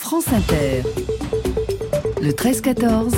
France Inter, le 13-14,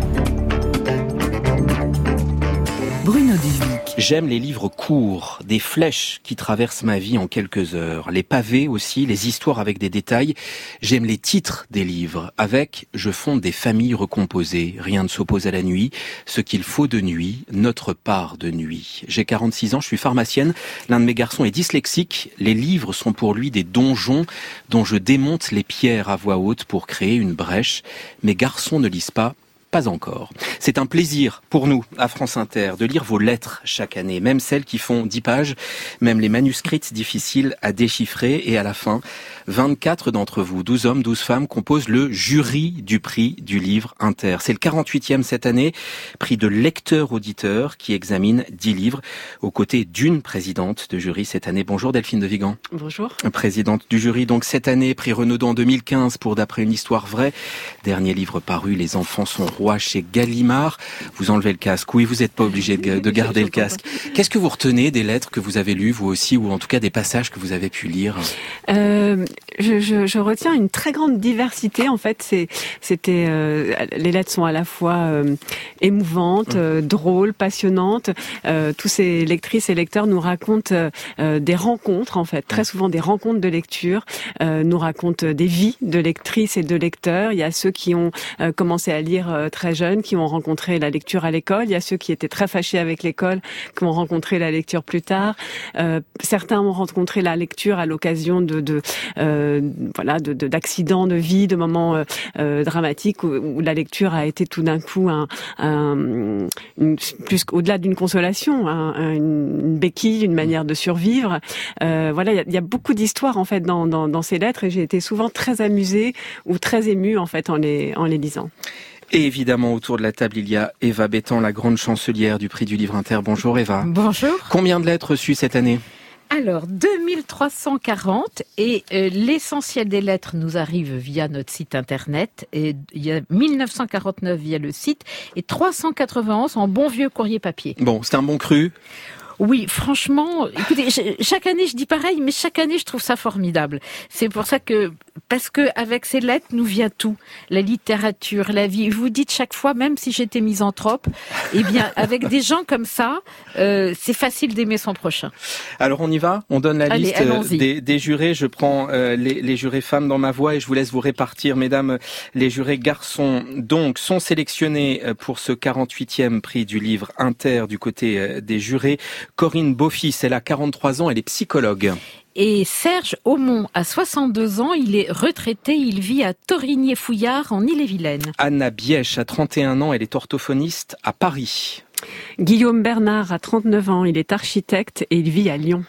Bruno Dubuc. J'aime les livres courts, des flèches qui traversent ma vie en quelques heures, les pavés aussi, les histoires avec des détails. J'aime les titres des livres, avec « Je fonde des familles recomposées, rien ne s'oppose à la nuit, ce qu'il faut de nuit, notre part de nuit ». J'ai 46 ans, je suis pharmacienne, l'un de mes garçons est dyslexique, les livres sont pour lui des donjons dont je démonte les pierres à voix haute pour créer une brèche. Mes garçons ne lisent pas encore. C'est un plaisir pour nous, à France Inter, de lire vos lettres chaque année, même celles qui font 10 pages, même les manuscrits difficiles à déchiffrer. Et à la fin, 24 d'entre vous, 12 hommes, 12 femmes, composent le jury du prix du livre Inter. C'est le 48e cette année, prix de lecteur-auditeur qui examine 10 livres, aux côtés d'une présidente de jury cette année. Bonjour Delphine de Vigan. Bonjour. Présidente du jury, donc cette année, prix Renaudot en 2015 pour D'après une histoire vraie. Dernier livre paru, Les enfants sont rois, chez Gallimard. Vous enlevez le casque. Oui, vous n'êtes pas obligé de garder le casque. Qu'est-ce que vous retenez des lettres que vous avez lues, vous aussi, ou en tout cas des passages que vous avez pu lire? Je retiens une très grande diversité. En fait, les lettres sont à la fois émouvantes, drôles, passionnantes. Tous ces lectrices et lecteurs nous racontent des rencontres, en fait, très souvent des rencontres de lecture, nous racontent des vies de lectrices et de lecteurs. Il y a ceux qui ont commencé à lire très jeunes, qui ont rencontré la lecture à l'école. Il y a ceux qui étaient très fâchés avec l'école, qui ont rencontré la lecture plus tard. Certains ont rencontré la lecture à l'occasion d'accidents de vie, de moments dramatiques où la lecture a été tout d'un coup plus au-delà d'une consolation, une béquille, une manière de survivre. Il y a beaucoup d'histoires en fait dans ces lettres et j'ai été souvent très amusée ou très émue en fait en les lisant. Et évidemment, autour de la table, il y a Eva Bétan, la grande chancelière du prix du livre Inter. Bonjour Eva. Bonjour. Combien de lettres reçues cette année ? Alors, 2340 et l'essentiel des lettres nous arrive via notre site internet. Et il y a 1949 via le site et 391 en bon vieux courrier papier. Bon, c'est un bon cru. Oui, franchement, écoutez, chaque année je dis pareil, mais chaque année je trouve ça formidable. C'est pour ça parce que avec ces lettres nous vient tout, la littérature, la vie. Vous dites chaque fois, même si j'étais misanthrope, eh bien avec des gens comme ça, c'est facile d'aimer son prochain. Alors on y va, on donne la liste des jurés. Je prends les jurés femmes dans ma voix et je vous laisse vous répartir, mesdames, les jurés garçons. Donc sont sélectionnés pour ce 48e prix du livre Inter du côté des jurés. Corinne Beaufils, elle a 43 ans, elle est psychologue. Et Serge Aumont a 62 ans, il est retraité, il vit à Torigné-Fouillard en Ille-et-Vilaine. Anna Bièche a 31 ans, elle est orthophoniste à Paris. Guillaume Bernard a 39 ans, il est architecte et il vit à Lyon.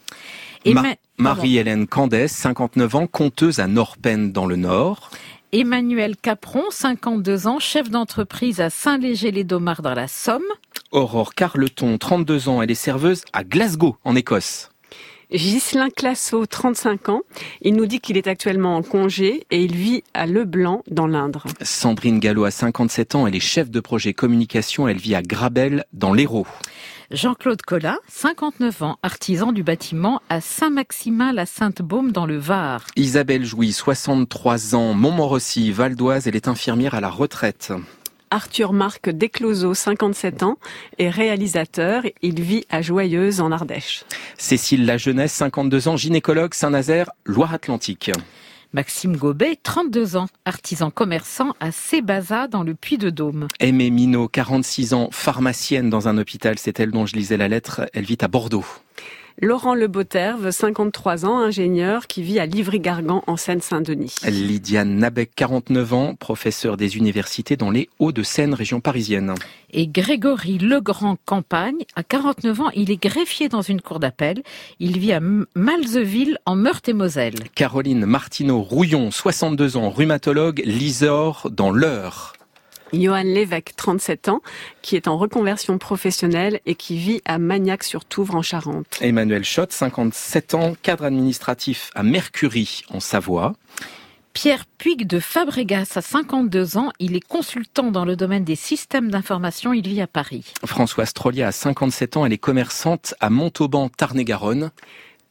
Marie-Hélène Candès, 59 ans, conteuse à Norpen dans le Nord. Emmanuel Capron, 52 ans, chef d'entreprise à Saint-Léger-les-Domards dans la Somme. Aurore Carleton, 32 ans, elle est serveuse à Glasgow, en Écosse. Ghislain Classo, 35 ans, il nous dit qu'il est actuellement en congé et il vit à Leblanc, dans l'Indre. Sandrine Gallo a 57 ans, elle est chef de projet communication, elle vit à Grabel, dans l'Hérault. Jean-Claude Collat, 59 ans, artisan du bâtiment à Saint-Maximin-la-Sainte-Baume dans le Var. Isabelle Jouy, 63 ans, Montmorency, Val d'Oise, elle est infirmière à la retraite. Arthur Marc Descloseaux, 57 ans, est réalisateur. Il vit à Joyeuse, en Ardèche. Cécile Lajeunesse, 52 ans, gynécologue, Saint-Nazaire, Loire-Atlantique. Maxime Gobet, 32 ans, artisan commerçant à Sébaza dans le Puy-de-Dôme. Aimée Minot, 46 ans, pharmacienne dans un hôpital, c'est elle dont je lisais la lettre, elle vit à Bordeaux. Laurent Le Boterve, 53 ans, ingénieur qui vit à Livry-Gargan en Seine-Saint-Denis. Lydiane Nabec, 49 ans, professeur des universités dans les Hauts-de-Seine, région parisienne. Et Grégory Legrand-Campagne, à 49 ans, il est greffier dans une cour d'appel. Il vit à Malzeville en Meurthe-et-Moselle. Caroline Martineau-Rouillon, 62 ans, rhumatologue, Lisor dans l'Eure. Johan Lévesque, 37 ans, qui est en reconversion professionnelle et qui vit à Magnac-sur-Touvre en Charente. Emmanuel Schott, 57 ans, cadre administratif à Mercury en Savoie. Pierre Puig de Fabregas a 52 ans, il est consultant dans le domaine des systèmes d'information, il vit à Paris. Françoise Trollier a 57 ans, elle est commerçante à Montauban, Tarn-et-Garonne.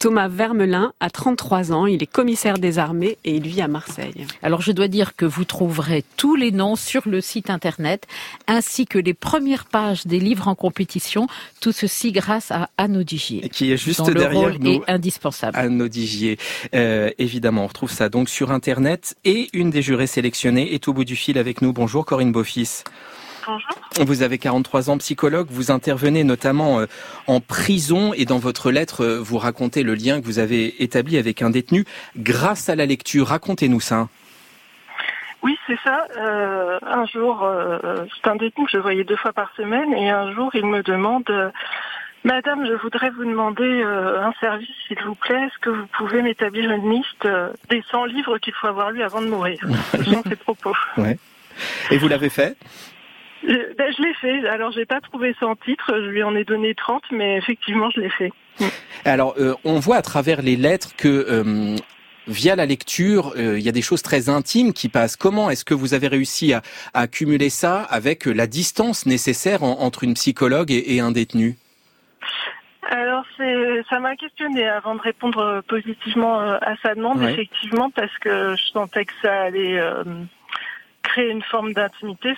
Thomas Vermelin a 33 ans, il est commissaire des armées et il vit à Marseille. Alors je dois dire que vous trouverez tous les noms sur le site internet, ainsi que les premières pages des livres en compétition, tout ceci grâce à Anne Audigier. Qui est juste dont derrière le rôle nous. est indispensable. Anne Audigier. Évidemment, on retrouve ça donc sur internet et une des jurées sélectionnées est au bout du fil avec nous. Bonjour Corinne Beaufils. Bonjour. Vous avez 43 ans, psychologue, vous intervenez notamment en prison et dans votre lettre, vous racontez le lien que vous avez établi avec un détenu grâce à la lecture. Racontez-nous ça. Oui, c'est ça. Un jour, c'est un détenu que je voyais 2 fois par semaine et un jour, il me demande Madame, je voudrais vous demander un service, s'il vous plaît. Est-ce que vous pouvez m'établir une liste des 100 livres qu'il faut avoir lu avant de mourir? Ce sont ses propos. Ouais. Et vous l'avez fait? Je l'ai fait. Alors, j'ai pas trouvé 100 titres. Je lui en ai donné 30, mais effectivement, je l'ai fait. Alors, on voit à travers les lettres que via la lecture, il y a des choses très intimes qui passent. Comment est-ce que vous avez réussi à accumuler ça avec la distance nécessaire entre une psychologue et un détenu? Alors, ça m'a questionné avant de répondre positivement à sa demande, ouais. Effectivement, parce que je sentais que ça allait créer une forme d'intimité.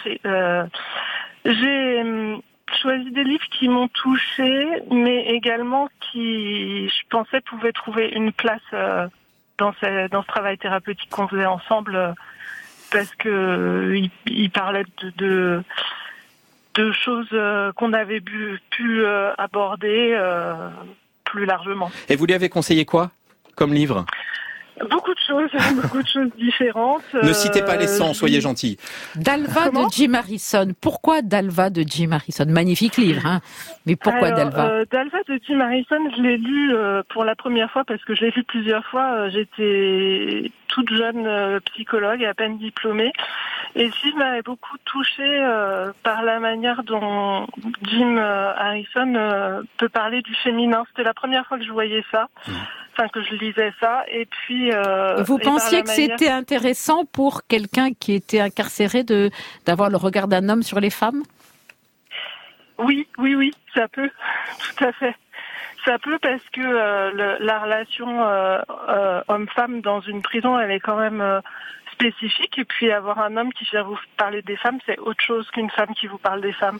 J'ai choisi des livres qui m'ont touchée, mais également qui, je pensais, pouvaient trouver une place dans ce travail thérapeutique qu'on faisait ensemble, parce que il parlait de choses qu'on avait pu aborder plus largement. Et vous lui avez conseillé quoi comme livre? Beaucoup de choses différentes. Ne citez pas les 100, soyez gentils. Dalva de Jim Harrison. Pourquoi Dalva de Jim Harrison? Magnifique livre, hein. Mais pourquoi Dalva? Dalva de Jim Harrison, je l'ai lu pour la première fois parce que je l'ai lu plusieurs fois. J'étais toute jeune psychologue, à peine diplômée. Et ce livre m'avait beaucoup touchée par la manière dont Jim Harrison peut parler du féminin. C'était la première fois que je voyais ça. Enfin, que je lisais ça, et puis... Vous pensiez que c'était intéressant pour quelqu'un qui était incarcéré d'avoir le regard d'un homme sur les femmes? Oui, ça peut, tout à fait. Ça peut parce que la relation homme-femme dans une prison, elle est quand même spécifique, et puis avoir un homme qui vient vous parler des femmes, c'est autre chose qu'une femme qui vous parle des femmes.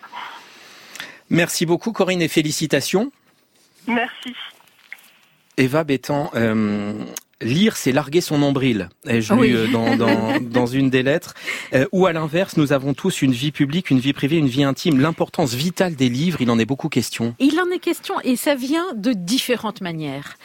Merci beaucoup Corinne et félicitations. Merci. Eva Bétan, lire, c'est larguer son nombril, ai-je lu dans une des lettres. Ou à l'inverse, nous avons tous une vie publique, une vie privée, une vie intime. L'importance vitale des livres, il en est beaucoup question. Il en est question et ça vient de différentes manières.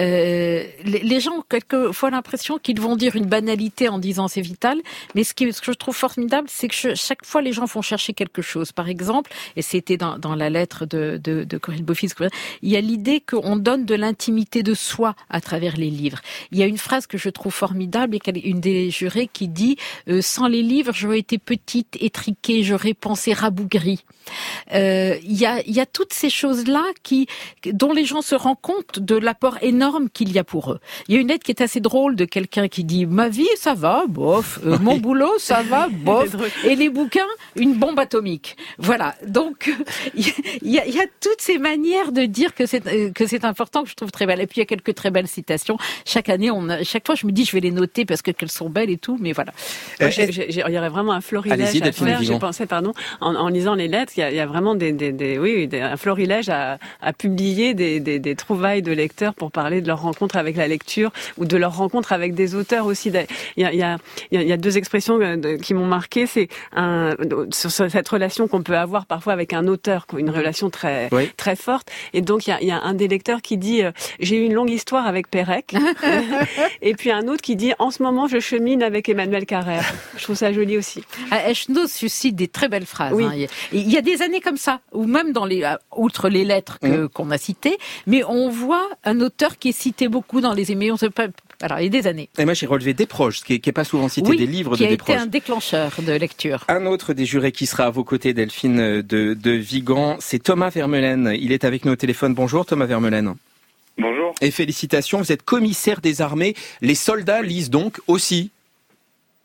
Les gens ont quelquefois l'impression qu'ils vont dire une banalité en disant c'est vital, mais ce que je trouve formidable, c'est que chaque fois les gens vont chercher quelque chose. Par exemple, et c'était dans la lettre de Corinne Beaufils, il y a l'idée qu'on donne de l'intimité de soi à travers les livres. Il y a une phrase que je trouve formidable, et une des jurées qui dit sans les livres, j'aurais été petite, étriquée, j'aurais pensé rabougrie. Il y a toutes ces choses-là dont les gens se rendent compte de l'apport énorme qu'il y a pour eux. Il y a une lettre qui est assez drôle de quelqu'un qui dit ma vie, ça va, bof. Mon boulot, ça va, bof. Et les bouquins, une bombe atomique. Voilà. Donc il y a toutes ces manières de dire que c'est important, que je trouve très belle. Et puis il y a quelques très belles citations. Chaque année, chaque fois, je me dis, je vais les noter parce qu'elles sont belles et tout, mais voilà. Moi, il y aurait vraiment un florilège à faire. Je pensais, en lisant les lettres, il y a vraiment un florilège à publier des trouvailles de lecteurs pour parler de leur rencontre avec la lecture ou de leur rencontre avec des auteurs aussi. Il y a 2 expressions qui m'ont marqué. C'est sur cette relation qu'on peut avoir parfois avec un auteur, une relation très très forte. Et donc il y a un des lecteurs qui dit j'ai eu une longue histoire avec Pérec. Et puis un autre qui dit en ce moment je chemine avec Emmanuel Carrère. Je trouve ça joli aussi. Echenoz suscite des très belles phrases. Oui. Hein. Il y a des années comme ça, ou même outre les lettres qu'on a citées, mais on voit un auteur qui est cité beaucoup dans les émissions. Alors, il y a des années. Et moi, j'ai relevé Desproges, qui est pas souvent cité, des livres de Desproges. Qui a été un déclencheur de lecture. Un autre des jurés qui sera à vos côtés, Delphine de Vigan, c'est Thomas Vermeulen. Il est avec nous au téléphone. Bonjour Thomas Vermeulen. Bonjour. Et félicitations, vous êtes commissaire des armées. Les soldats lisent donc aussi? Oui,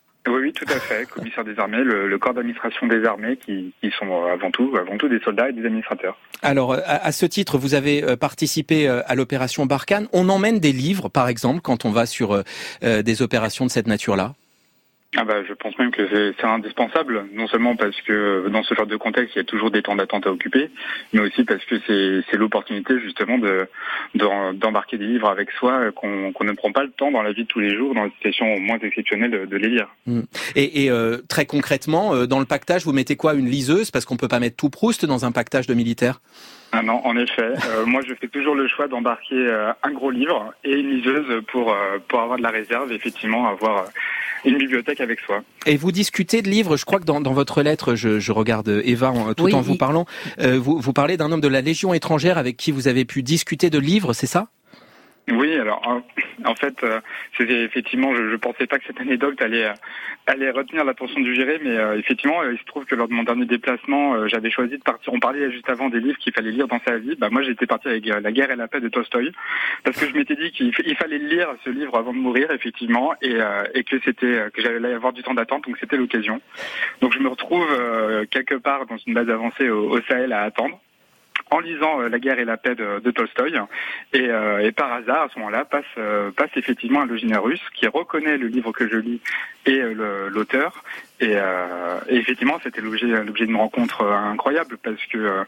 Oui, tout à fait. Commissaire des armées, le corps d'administration des armées qui sont avant tout des soldats et des administrateurs. Alors, à ce titre, vous avez participé à l'opération Barkhane. On emmène des livres, par exemple, quand on va sur des opérations de cette nature-là? Je pense même que c'est indispensable, non seulement parce que dans ce genre de contexte, il y a toujours des temps d'attente à occuper, mais aussi parce que c'est l'opportunité justement d'embarquer des livres avec soi qu'on ne prend pas le temps dans la vie de tous les jours, dans les situations moins exceptionnelles de les lire. Et très concrètement, dans le pactage, vous mettez quoi? Une liseuse? Parce qu'on peut pas mettre tout Proust dans un pactage de militaire. Ah non, en effet. Moi, je fais toujours le choix d'embarquer un gros livre et une liseuse pour avoir de la réserve, effectivement, avoir une bibliothèque avec soi. Et vous discutez de livres, je crois que dans votre lettre, je regarde Eva en vous parlant, vous parlez d'un homme de la Légion étrangère avec qui vous avez pu discuter de livres, c'est ça? Oui, alors en fait, c'était effectivement, je pensais pas que cette anecdote allait retenir l'attention du juré, mais effectivement, il se trouve que lors de mon dernier déplacement, j'avais choisi de partir. On parlait juste avant des livres qu'il fallait lire dans sa vie. Moi, j'étais parti avec La guerre et la paix de Tolstoï, parce que je m'étais dit qu'il fallait lire ce livre avant de mourir, effectivement, et que j'allais avoir du temps d'attente, donc c'était l'occasion. Donc je me retrouve quelque part dans une base avancée au Sahel à attendre, en lisant La guerre et la paix de Tolstoï, et par hasard, à ce moment-là, passe effectivement un légionnaire russe qui reconnaît le livre que je lis et l'auteur. Et effectivement, c'était l'objet d'une rencontre incroyable parce que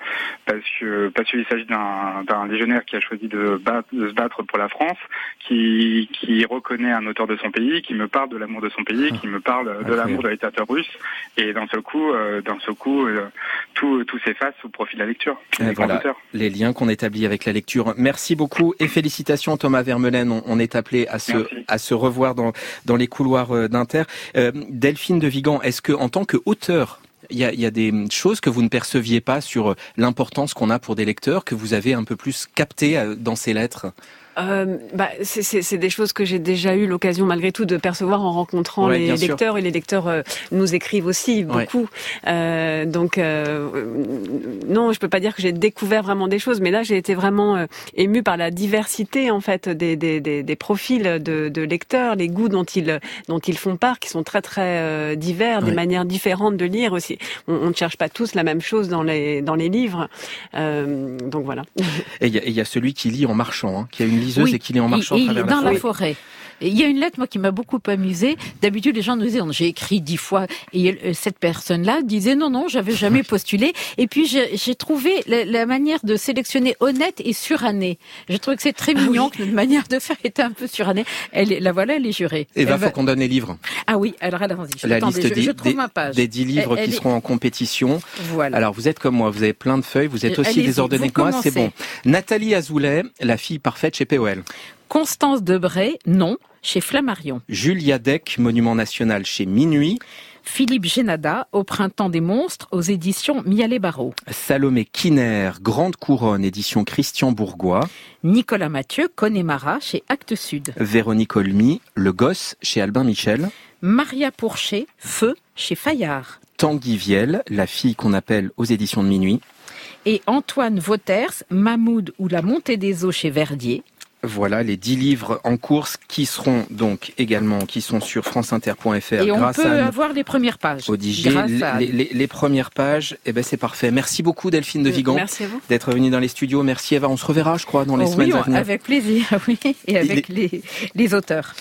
il s'agit d'un légionnaire qui a choisi de se battre pour la France, qui reconnaît un auteur de son pays, qui me parle de l'amour de son pays, qui me parle de l'amour de la littérature russe, et d'un seul coup, tout s'efface au profit de la lecture. Voilà, les liens qu'on établit avec la lecture. Merci beaucoup et félicitations Thomas Vermeulen. On est appelé à se revoir dans les couloirs d'Inter. Delphine de Vigan, est-ce que en tant qu'auteur, il y a des choses que vous ne perceviez pas sur l'importance qu'on a pour des lecteurs, que vous avez un peu plus capté dans ces lettres? C'est des choses que j'ai déjà eu l'occasion malgré tout de percevoir en rencontrant les lecteurs, et les lecteurs nous écrivent aussi beaucoup. Non, je peux pas dire que j'ai découvert vraiment des choses, mais là j'ai été vraiment émue par la diversité en fait des profils de lecteurs, les goûts dont ils font part, qui sont très très divers, des manières différentes de lire aussi. On ne cherche pas tous la même chose dans les livres, donc voilà. Et il y a celui qui lit en marchant, qui a une liseuse et qu'il est en marchant à travers la forêt. Il y a une lettre, moi, qui m'a beaucoup amusée. D'habitude, les gens nous disaient, j'ai écrit 10 fois. Et cette personne-là disait, non, j'avais jamais postulé. Et puis, j'ai trouvé la manière de sélectionner honnête et surannée. Je trouve que c'est très mignon, que notre manière de faire était un peu surannée. Elle est jurée. Et faut qu'on donne les livres. Ah oui, alors allons-y. La liste je trouve ma page. Des 10 livres qui seront en compétition. Voilà. Alors, vous êtes comme moi, vous avez plein de feuilles, vous êtes aussi désordonné que moi, c'est bon. Nathalie Azoulay, la fille parfaite chez POL. Constance Debray, non, chez Flammarion. Julia Deck, Monument National chez Minuit. Philippe Génada, Au Printemps des Monstres, aux éditions Mialet Barreau. Salomé Kiner, Grande Couronne, édition Christian Bourgois. Nicolas Mathieu, Connemara, chez Actes Sud. Véronique Olmy, Le Gosse, chez Albin Michel. Maria Pourchet, Feu, chez Fayard. Tanguy Viel, La fille qu'on appelle, aux éditions de Minuit. Et Antoine Vauters, Mahmoud ou La montée des eaux, chez Verdier. Voilà les 10 livres en course qui seront donc également, qui sont sur franceinter.fr. Et on peut avoir les premières pages. Les premières pages, c'est parfait. Merci beaucoup Delphine de Vigan d'être venue dans les studios. Merci Eva, on se reverra je crois dans les semaines à venir. Avec plaisir, oui, et avec les auteurs.